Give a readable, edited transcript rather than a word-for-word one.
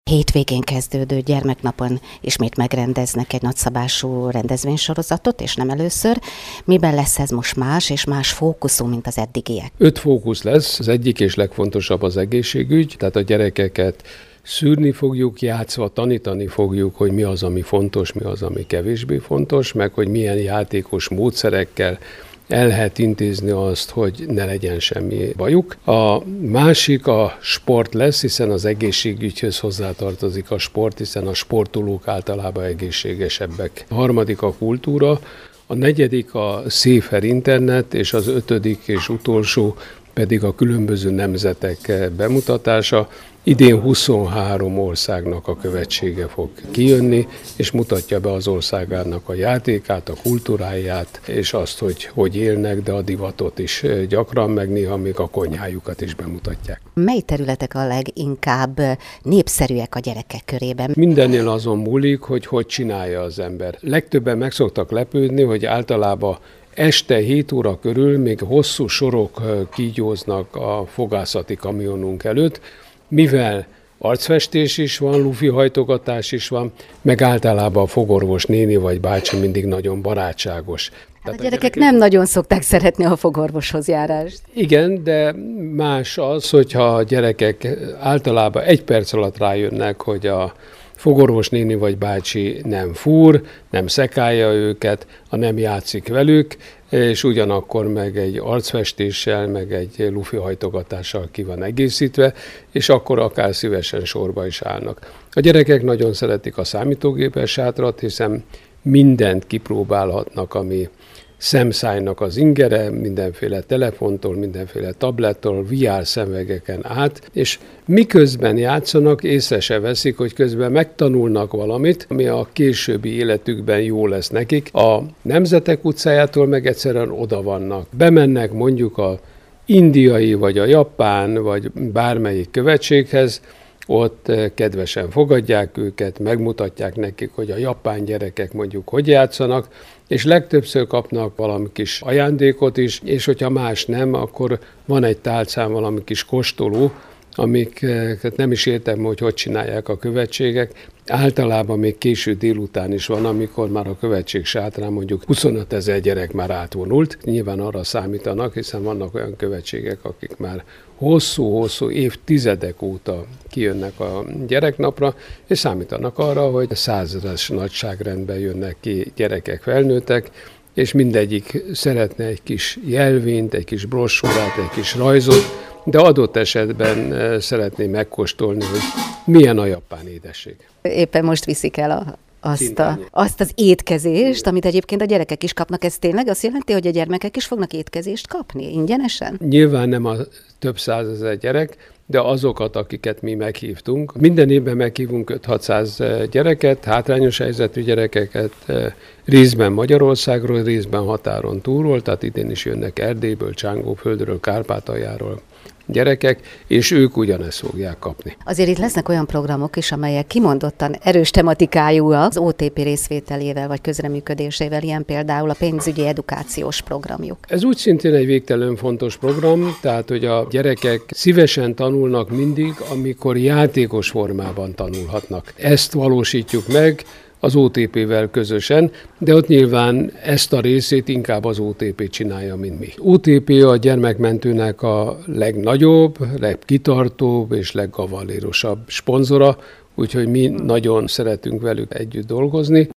hétvégén kezdődő gyermeknapon ismét megrendeznek egy nagyszabású rendezvénysorozatot, és nem először. Miben lesz ez most más, és más fókuszú, mint az eddigiek? 5 fókusz lesz, az egyik és legfontosabb az egészségügy, tehát a gyerekeket szűrni fogjuk, játszva tanítani fogjuk, hogy mi az, ami fontos, mi az, ami kevésbé fontos, meg hogy milyen játékos módszerekkel el lehet intézni azt, hogy ne legyen semmi bajuk. A másik a sport lesz, hiszen az egészségügyhöz hozzátartozik a sport, hiszen a sportolók általában egészségesebbek. A harmadik a kultúra, a negyedik a Safer Internet, és az 5. és utolsó pedig a különböző nemzetek bemutatása. Idén 23 országnak a követsége fog kijönni, és mutatja be az országának a játékát, a kultúráját, és azt, hogy élnek, de a divatot is gyakran, meg néha még a konyhájukat is bemutatják. Mely területek a leginkább népszerűek a gyerekek körében? Mindennél azon múlik, hogy csinálja az ember. Legtöbben meg szoktak lepődni, hogy általában este 7 óra körül még hosszú sorok kígyóznak a fogászati kamionunk előtt, mivel arcfestés is van, lufihajtogatás is van, meg általában a fogorvos néni vagy bácsi mindig nagyon barátságos. Hát a gyerekek nem nagyon szokták szeretni a fogorvoshoz járást. Igen, de más az, hogyha a gyerekek általában 1 perc alatt rájönnek, hogy a fogorvos néni vagy bácsi nem fúr, nem szekálja őket, nem játszik velük, és ugyanakkor meg egy arcfestéssel, meg egy lufihajtogatással ki van egészítve, és akkor akár szívesen sorba is állnak. A gyerekek nagyon szeretik a számítógépes sátrat, hiszen mindent kipróbálhatnak, ami szemszájnak az ingere, mindenféle telefontól, mindenféle tablettől, VR szemüvegeken át, és miközben játszanak, észre se veszik, hogy közben megtanulnak valamit, ami a későbbi életükben jó lesz nekik. A Nemzetek utcájától meg egyszerűen oda vannak. Bemennek mondjuk a indiai, vagy a japán, vagy bármelyik követséghez, ott kedvesen fogadják őket, megmutatják nekik, hogy a japán gyerekek mondjuk hogy játszanak, és legtöbbször kapnak valami kis ajándékot is, és hogyha más nem, akkor van egy tálcán valami kis kóstoló, amiket nem is értem, hogy csinálják a követségek. Általában még késő délután is van, amikor már a követség sátrán mondjuk 25 000 gyerek már átvonult. Nyilván arra számítanak, hiszen vannak olyan követségek, akik már hosszú-hosszú évtizedek óta kijönnek a gyereknapra, és számítanak arra, hogy 100 000-es nagyságrendben jönnek ki gyerekek, felnőttek, és mindegyik szeretne egy kis jelvényt, egy kis brossúrát, egy kis rajzot, de adott esetben szeretném megkóstolni, hogy milyen a japán édesség. Éppen most viszik el azt az étkezést, amit egyébként a gyerekek is kapnak. Ez tényleg azt jelenti, hogy a gyermekek is fognak étkezést kapni ingyenesen? Nyilván nem a több 100 000 gyerek, de azokat, akiket mi meghívtunk. Minden évben meghívunk 500-600 gyereket, hátrányos helyzetű gyerekeket, részben Magyarországról, részben határon túlról, tehát idén is jönnek Erdélyből, Csángóföldről, Kárpátaljáról gyerekek, és ők ugyanezt fogják kapni. Azért itt lesznek olyan programok is, amelyek kimondottan erős tematikájúak, az OTP részvételével vagy közreműködésével, ilyen például a pénzügyi edukációs programjuk. Ez úgy szintén egy végtelenül fontos program, tehát hogy a gyerekek szívesen tanulnak mindig, amikor játékos formában tanulhatnak. Ezt valósítjuk meg az OTP-vel közösen, de ott nyilván ezt a részét inkább az OTP csinálja, mint mi. OTP a gyermekmentőnek a legnagyobb, legkitartóbb és leggavallérosabb szponzora, úgyhogy mi nagyon szeretünk velük együtt dolgozni.